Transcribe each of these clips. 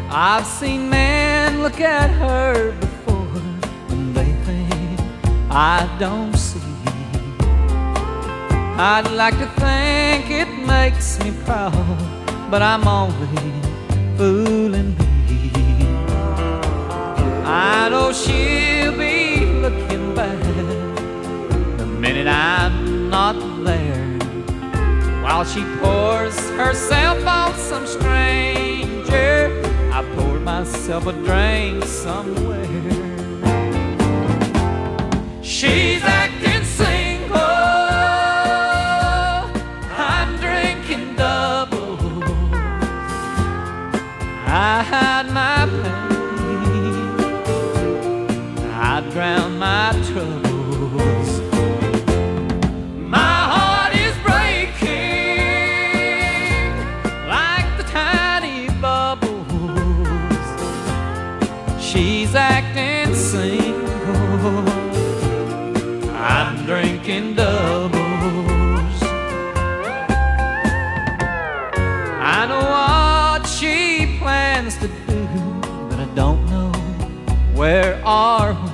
I've seen men look at her before and they think I don't see. I'd like to think it makes me proud, but I'm only fooling me. I know she'll be looking back the minute I'm not there, while she pours herself on some stranger. I poured myself a drink somewhere. She's acting single, I'm drinking double. I hide my pain, I drown my troubles. My heart is breaking like the tiny bubbles. She's acting single, I'm drinking doubles. I know what she plans to do, but I don't know where or when.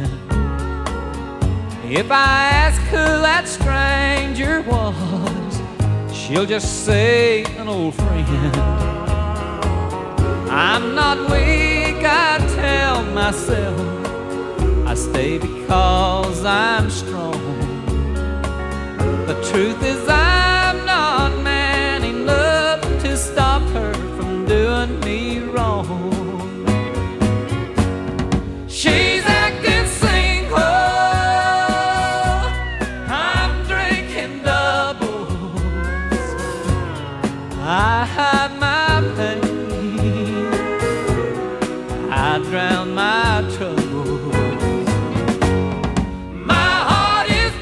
If I ask who that stranger was, she'll just say an old friend. I'm not weak, I tell myself. I stay because I'm strong. The truth is I'm not man enough to stop her from doing me wrong. She's acting single, I'm drinking doubles. I hide my pain, I drown my troubles. My heart is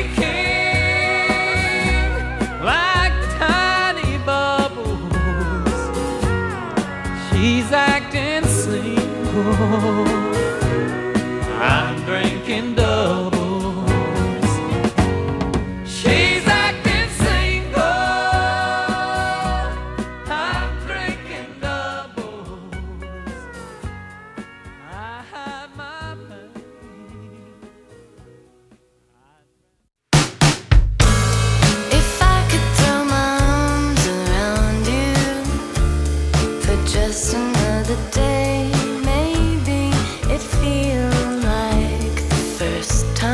breaking like tiny bubbles. She's acting single, I'm drinking doubles. She's acting single, I'm drinking doubles. I hide my pain. If I could throw my arms around you for just another day, maybe it'd feel like the first time.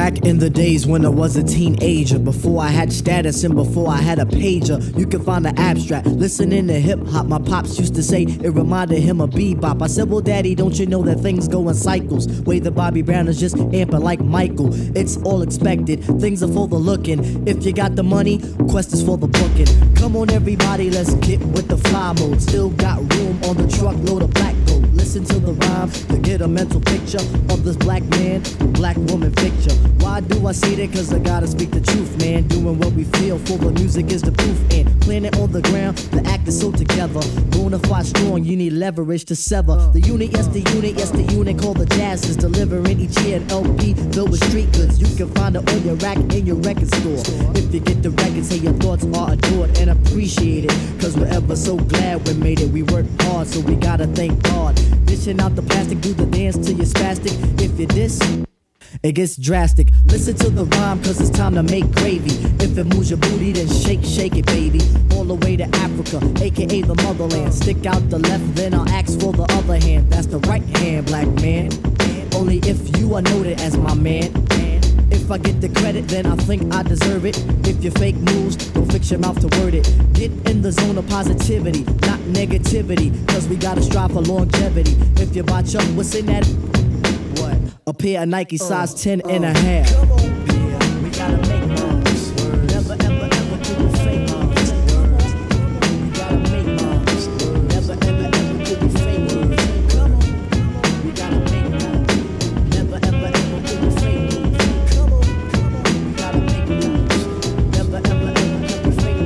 Back in the days when I was a teenager, before I had status and before I had a pager, you can find the abstract. Listening to hip hop, my pops used to say it reminded him of bebop. I said, well, daddy, don't you know that things go in cycles? Way that Bobby Brown is just amping like Michael. It's all expected, things are for the looking. If you got the money, quest is for the booking. Come on, everybody, let's get with the fly mode. Still got room on the truckload of black gold. Listen to the rhyme to get a mental picture of this black man, black woman picture. Why do I say that? Cause I gotta speak the truth, man. Doing what we feel for the music is the proof. And planet on the ground, the act is so together. Bonafide strong, you need leverage to sever. The unit, yes the unit called the Jazz is delivering each year an LP filled with street goods. You can find it on your rack in your record store. If you get the record, say your thoughts are adored and appreciated. Cause we're ever so glad we made it. We worked hard, so we gotta thank God. Dishing out the plastic, do the dance till you're spastic. If you diss, it gets drastic. Listen to the rhyme, cause it's time to make gravy. If it moves your booty, then shake, shake it, baby. All the way to Africa, aka the motherland. Stick out the left, then I'll ask for the other hand. That's the right hand, black man. Only if you are noted as my man. If I get the credit, then I think I deserve it. If you fake moves, don't fix your mouth to word it. Get in the zone of positivity, not negativity. Cause we gotta strive for longevity. If you botch up, what's in that? What? A pair of Nike size 10 and a half. Come on, yeah, we gotta make moves. Never, ever, ever do the fake moves. We gotta make moves. Never, ever, ever do the fake moves. Come on, we gotta make moves. Never, ever, ever do the fake moves. Come on, we gotta make moves. Never, ever, ever do the fake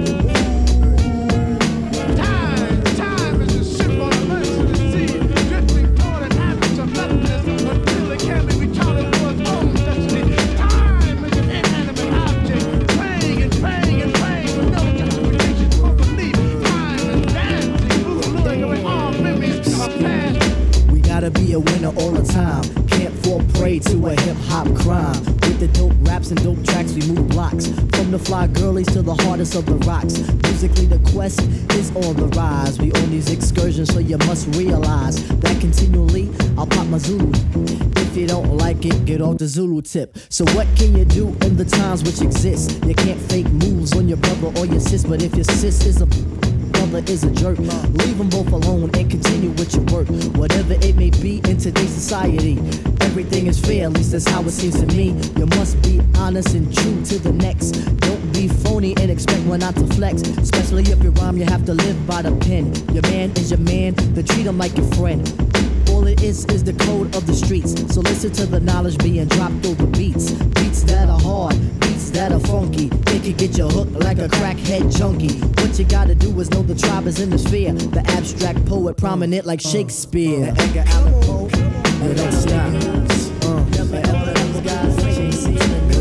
moves. Time is a ship on the mercy of the sea, drifting toward an abyss of nothingness until it can be retarded for its own destiny. Time is an inanimate object, praying and praying and praying with no justification for belief. Time is dancing, moving away all memories of past. We gotta be a winner all the time. Can't fall prey to a hip-hop crime. With the dope raps and dope tracks, we move blocks. From the fly girlies to the hardest of the rocks. Musically, the quest is on the rise. We on these excursions, so you must realize that continually, I'll pop my Zulu. If you don't like it, get off the Zulu tip. So what can you do in the times which exist? You can't fake moves on your brother or your sis, but if your sis is a brother is a jerk, leave them both alone and continue with your work. Whatever it may be in today's society, everything is fair, at least that's how it seems to me. You must be honest and true to the next. Don't be phony and expect one not to flex. Especially if you rhyme, you have to live by the pen. Your man is your man, then treat him like your friend. All it is the code of the streets. So listen to the knowledge being dropped over beats. Beats that are hard, beats that are funky. It can get you hooked like a crackhead junkie. What you gotta do is know the tribe is in the sphere. The abstract poet prominent like Shakespeare. The Edgar Allan Poe, and don't stop. Never ever ever gotta fake moves.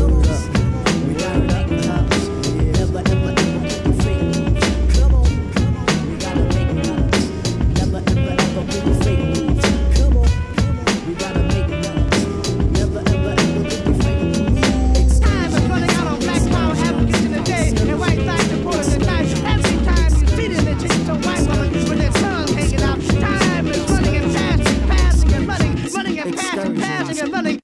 We gotta make moves. Never ever ever do the fake moves. Come on, we gotta make moves. Never ever ever do the fake moves. Come on, we gotta make moves. Never ever ever do the fake moves. Time is running out on black power advocates in the day, and white side supporters at night. Every time you see them, they take some white woman with their tongue hanging out. Time is running and passing, passing and running, running and passing, passing and running.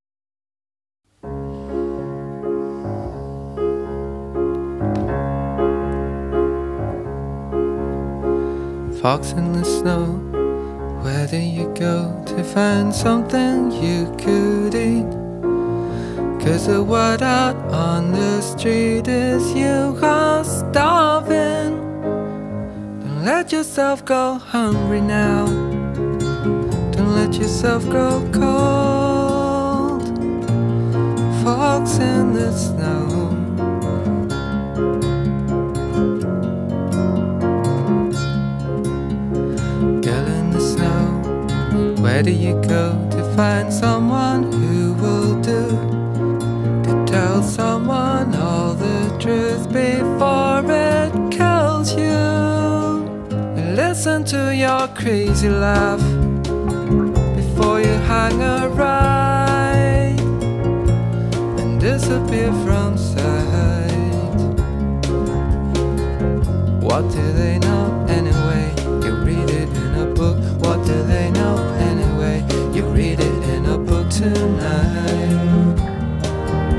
Fox in the snow, where do you go to find something you could eat? 'Cause the word out on the street is you are starving. Don't let yourself go hungry now. Don't let yourself grow cold. Fox in the snow. Where do you go to find someone who will do? To tell someone all the truth before it kills you. And listen to your crazy laugh before you hang a right and disappear from sight. What do they know anyway? You read it in a book. What do they know anyway? You read it in a book tonight.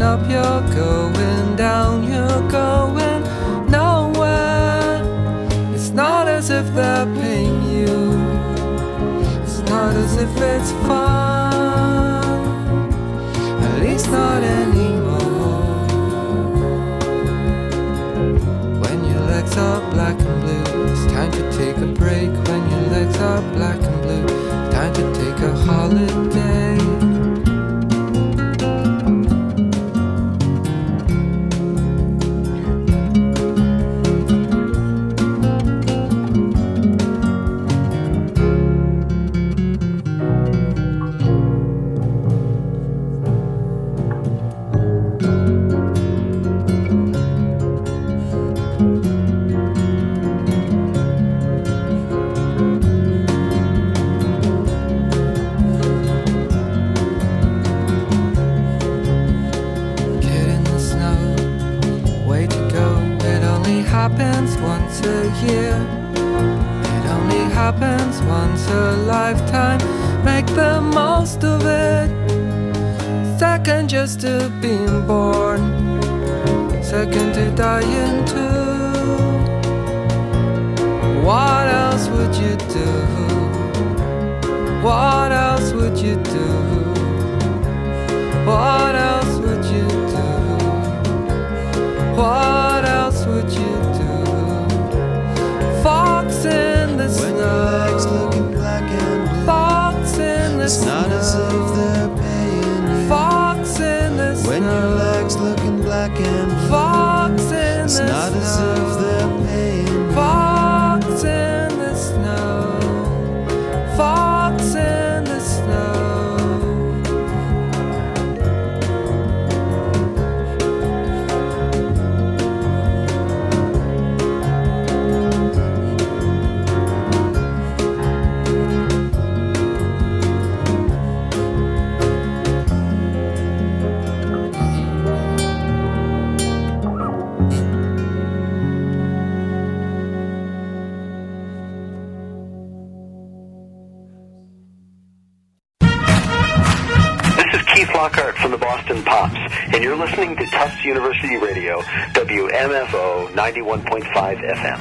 up, you're going down, you're going nowhere. It's not as if they're paying you, it's not as if it's fun, at least not anymore. When your legs are black and blue, it's time to take a break. When your legs are black and blue, time to take a holiday. Happens once a year, it only happens once a lifetime. Make the most of it. Second just to being born, second to dying too. What else would you do? What else would you do? What else would you do? What else would you do? Fox in the snow. When your legs looking black and blue. Fox in the snow. It's not as if they're paying you. Fox in the snow. When your legs looking black and blue. Fox in the snow. It's not as if they're paying you. Fox in the snow. Fox in the snow. Lockhart from the Boston Pops, and you're listening to Tufts University Radio, WMFO 91.5 FM.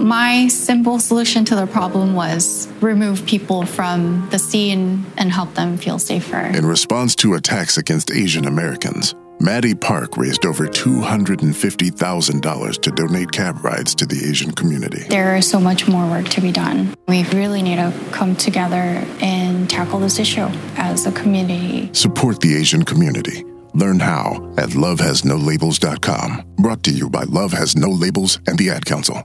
My simple solution to the problem was remove people from the scene and help them feel safer. In response to attacks against Asian Americans, Maddie Park raised over $250,000 to donate cab rides to the Asian community. There is so much more work to be done. We really need to come together and tackle this issue as a community. Support the Asian community. Learn how at lovehasnolabels.com. Brought to you by Love Has No Labels and the Ad Council.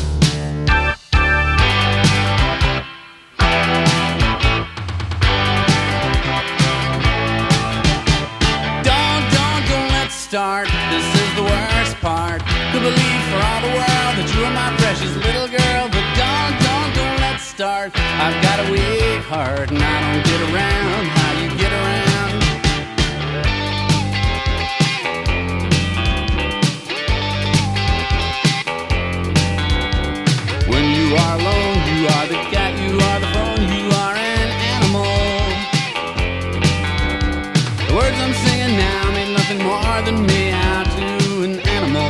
Start. This is the worst part. To believe for all the world that you are my precious little girl, but don't let's start. I've got a weak heart and I don't get around how you get around. When you are alone, you are the cat, you are the phone, you are an animal. The words I'm singing now mean nothing more than me out to an animal.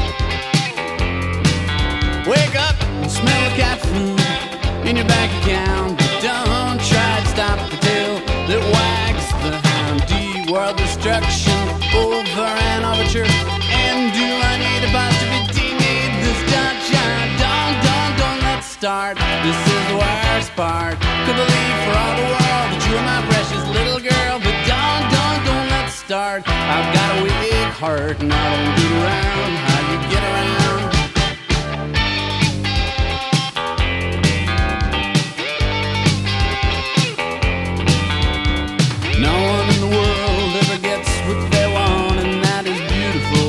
Wake up and smell the cat food in your bank account, but don't try to stop the tail that wags the hound. D-world destruction over an overture. And do I need a positivity? Need this don't let's start. This is the worst part. Could believe for all the world that you are my precious little girl, but don't let's start. I've got a weak heart and I don't get around how you get around. No one in the world ever gets what they want, and that is beautiful.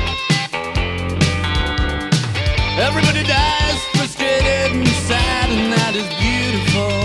Everybody dies frustrated and sad, and that is beautiful.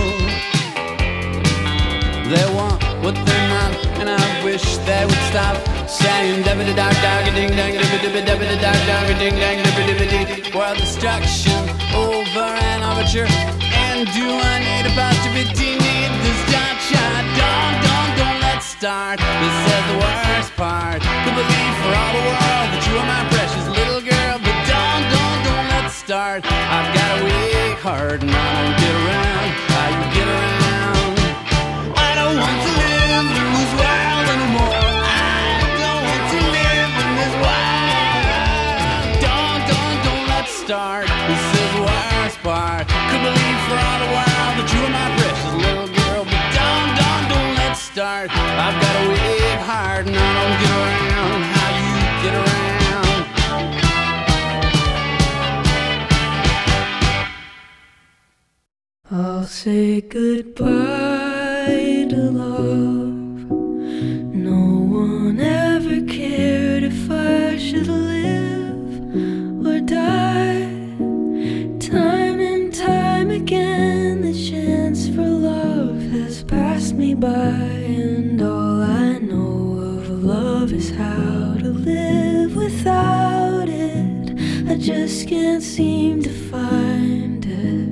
They want what they're not, and I wish they would stop saying dibby dog dog ding dang dibby dibby dog dog ding dang dibby dibby. World destruction over an overture. And do I need a positivity? Need this shot? Don't let's start. This is the worst part. To believe for all the world that you are my precious little girl, but don't let's start. I've got a weak heart and I don't get around how you get around. I don't want to live in this world anymore. I don't want to live in this world. Don't let's start. This is the worst part. Could believe for all the world that you are my precious little girl, but don't let's start. I've got a weak heart and I don't get around how you get around. I'll say goodbye to love. No one ever cared if I should live or die. Time and time again, the chance for love has passed me by, and all I know of love is how to live without it. I just can't seem to find it.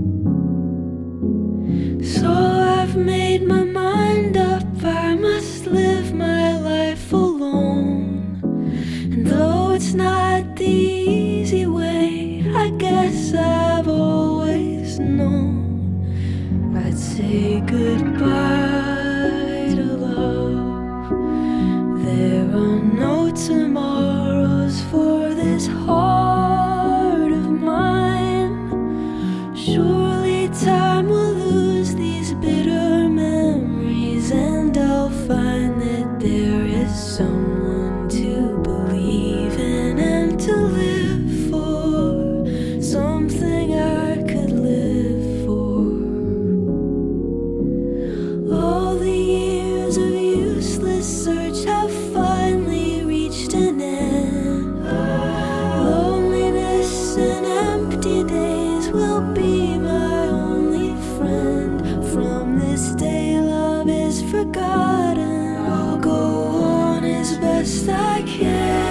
So I've made my mind up, I must live my life alone. And though it's not the easy way, I guess I've always known I'd say goodbye to love. There are no tomorrows for this heart of mine. Surely time will lose these bitter memories, and I'll find that there is someone to believe in and to live for, something I could live for. All the years of useless search have finally reached an end. Loneliness and empty days will be my only friend. From this day love is forgotten. I'll go on as best I can.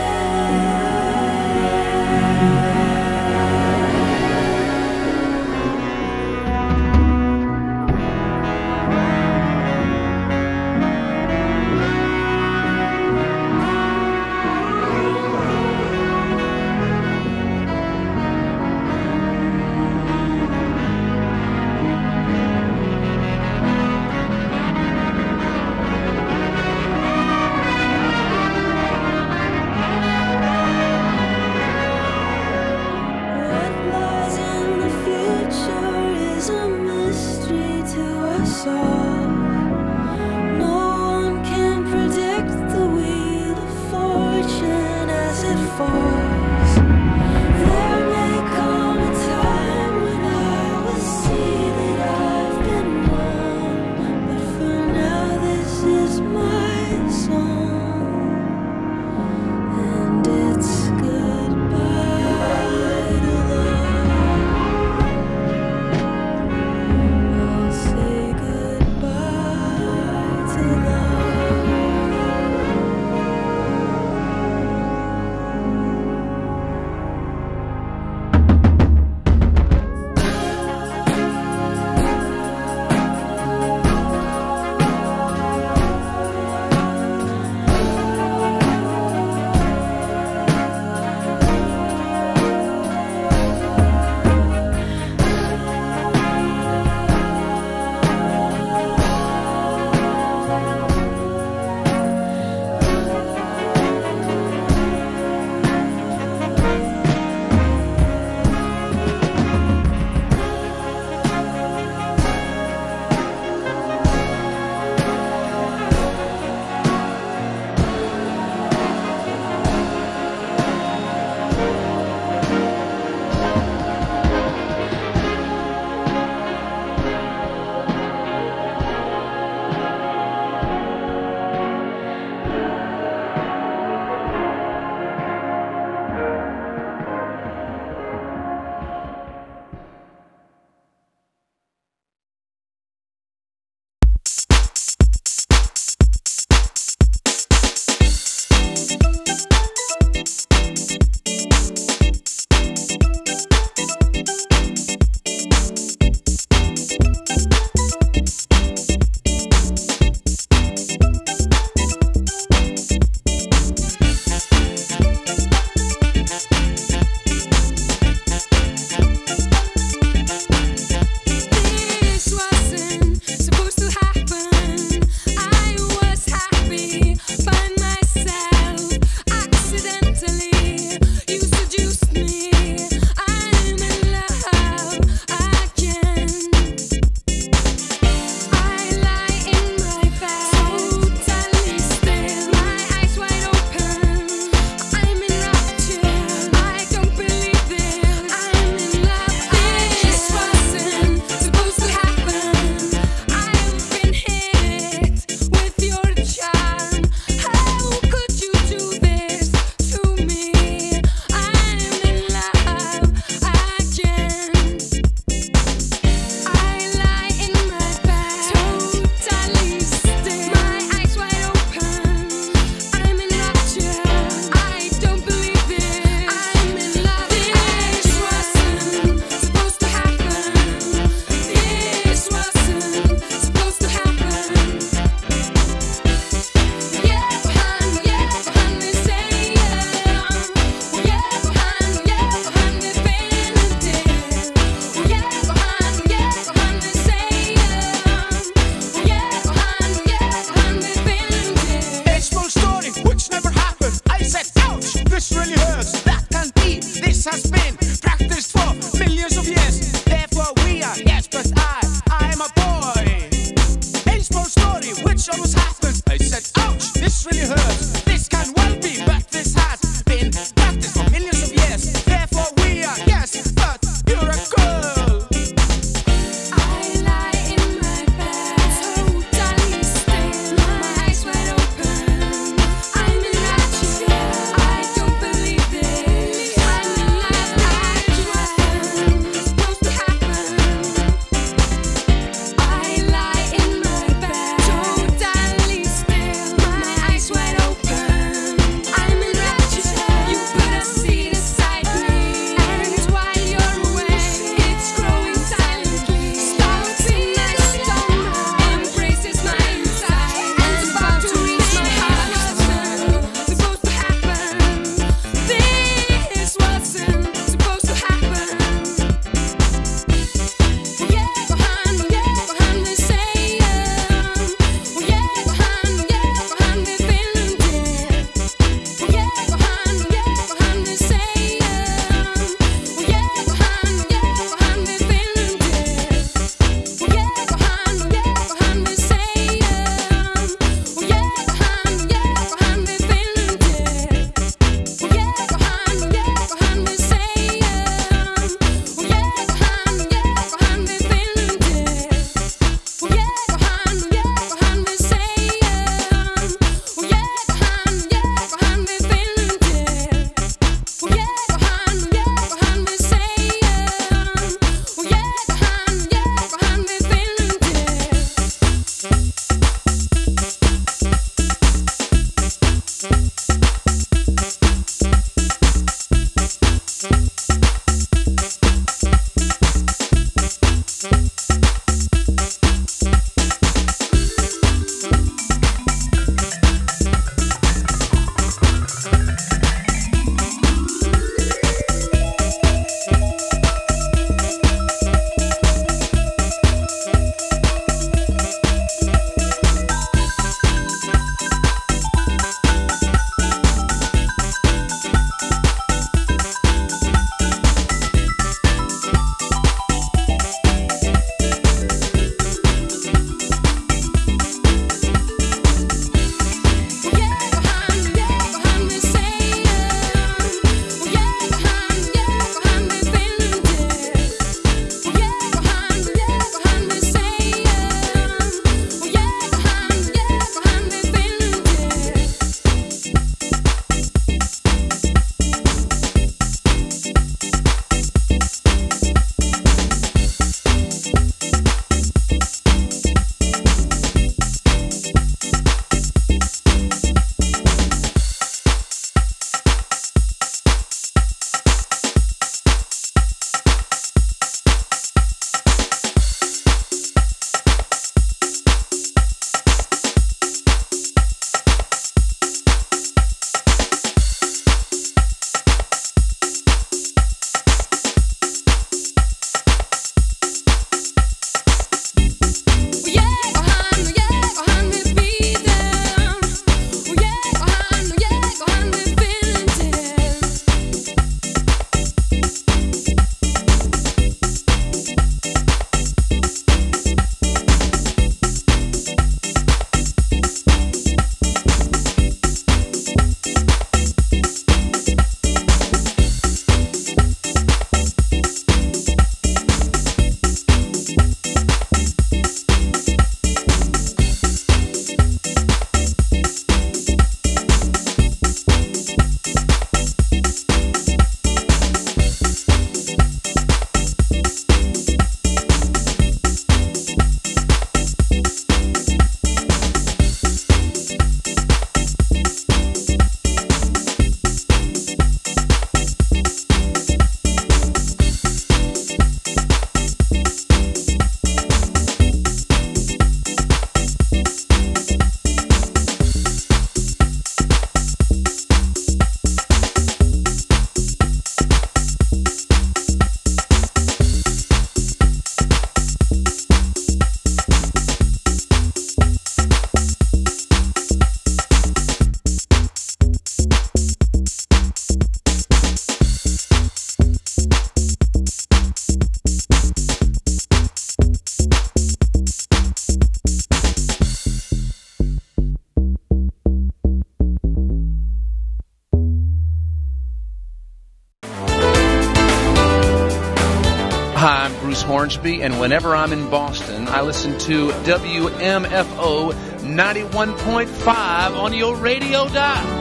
Hornsby, and whenever I'm in Boston, I listen to WMFO 91.5 on your radio dial.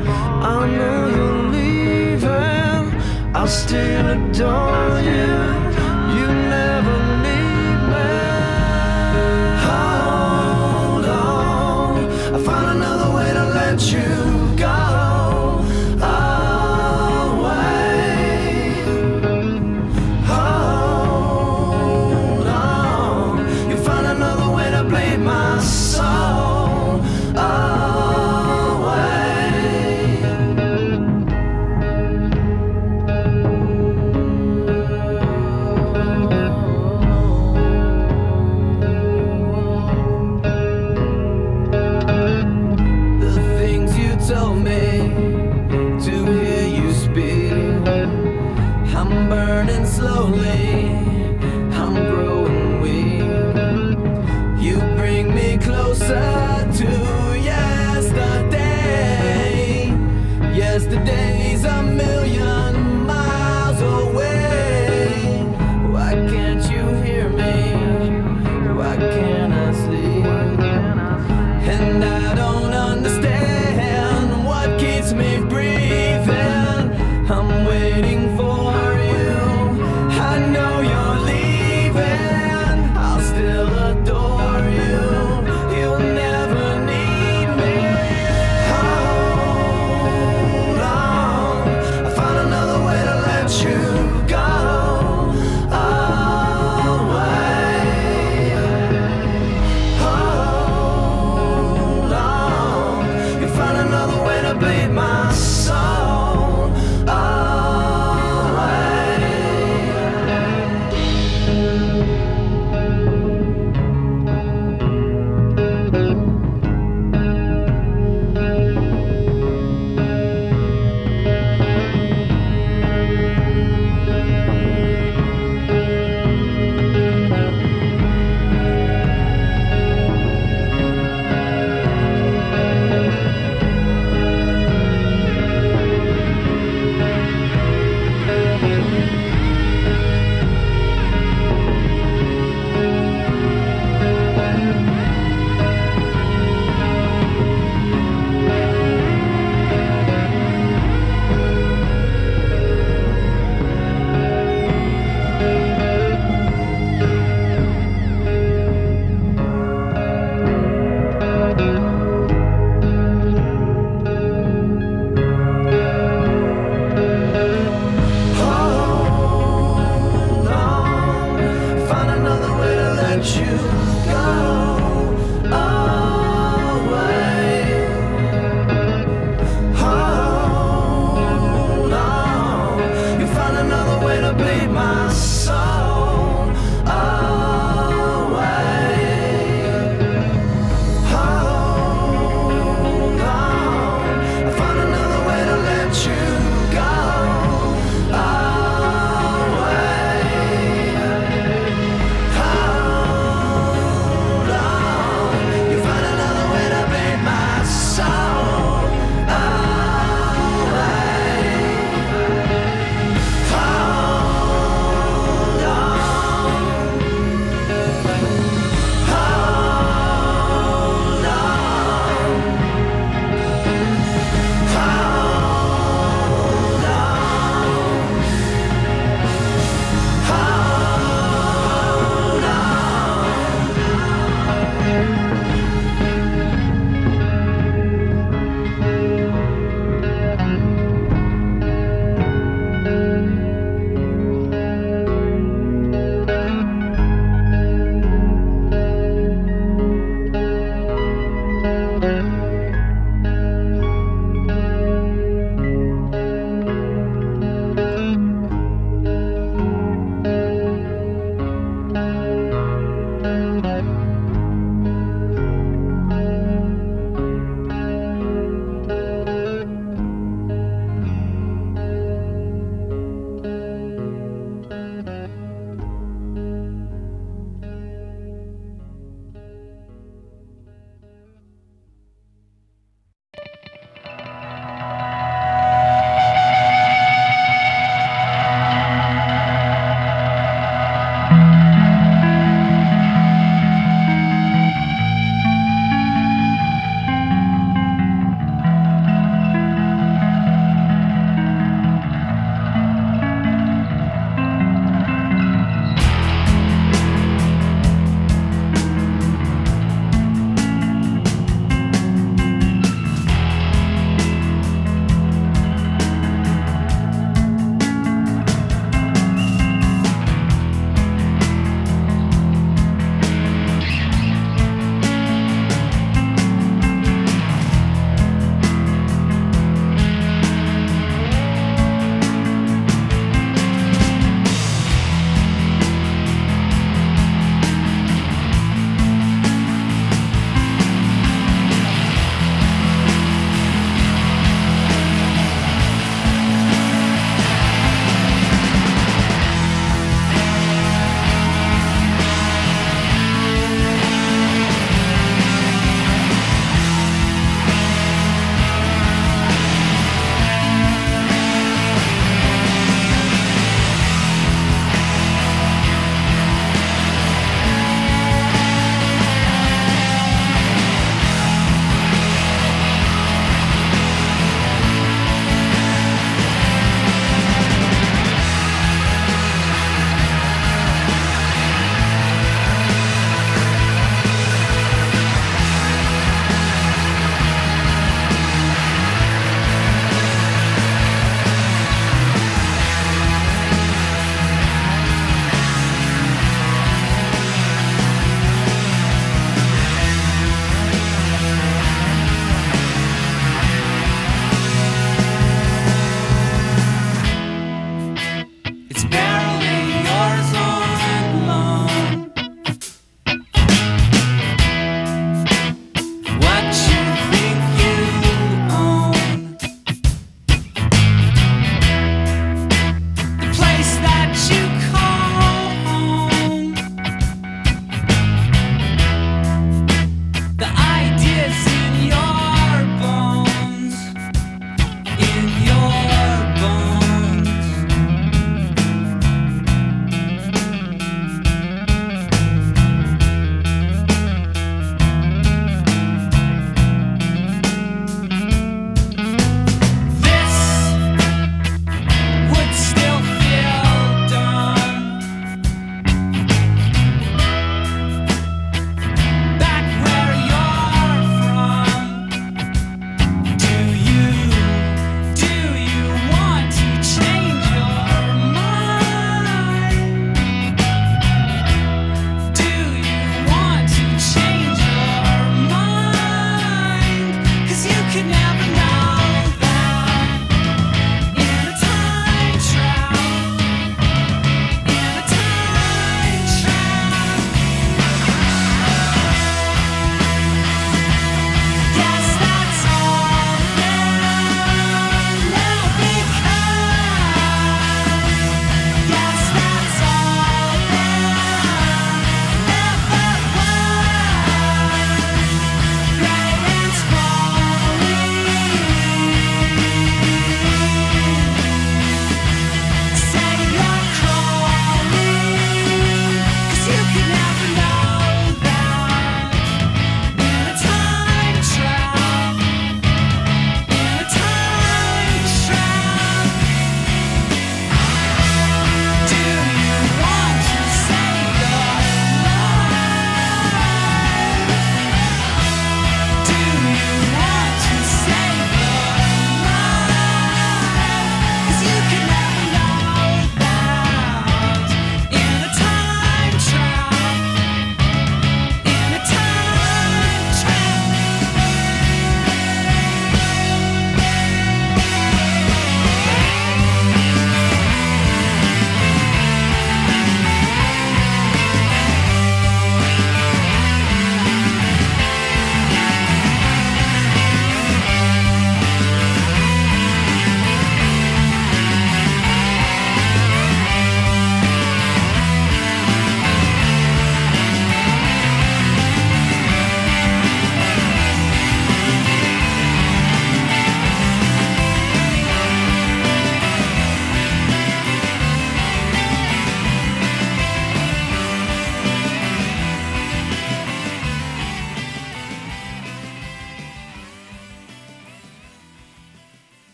Still adore you.